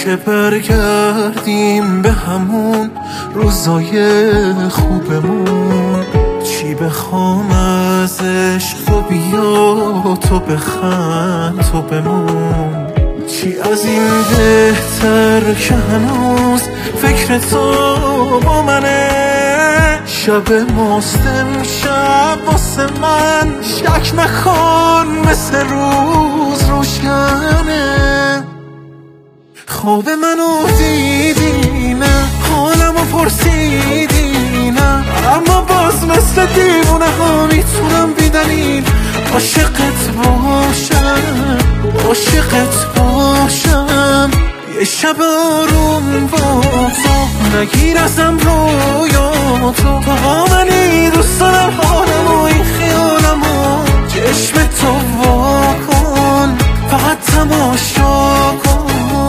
که برگردیم به همون روزای خوبمون. چی بخوام از عشق و بیا تو بخند تو بمون. چی از این بهتر که هنوز فکر تو با منه. شب ماست امشب واسه من، شک نکن مثل روز روشنه. خواب منو دیدی نه، حالمو پرسیدی نه، اما باز مثل دیوونه ها میتونم بی دلیل عاشقت باشم، عاشقت باشم. یه شب آروم با تو نگیر ازم رویا تو با منی. دوست دارم حالمو این خیالمو چشم تو وا کن، فقط تماشا کن.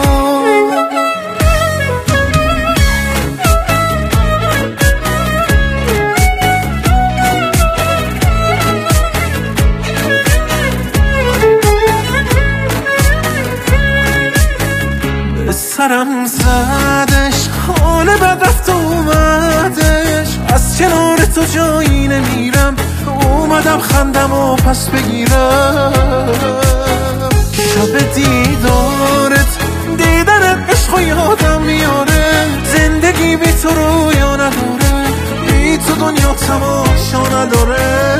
سرم زدش، حال بد رفت و اومدش، از کنار تو جایی نمیرم، اومدم خندم و پس بگیرم. شب دیدارت دیدنت عشق و یادم میاره، زندگی بی تو رویا نداره، بی تو دنیا تماشا نداره.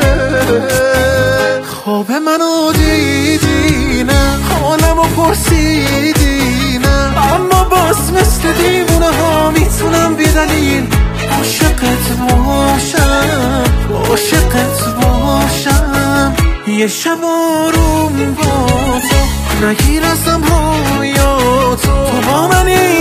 خواب منو دیدی نه، حالمو پرسیدی نه، اما باز مثل دیوونه ها میتونم بی دلیل عاشقت باشم، عاشقت باشم. یه شب آروم با تو نگیر ازم رویا تو با منی.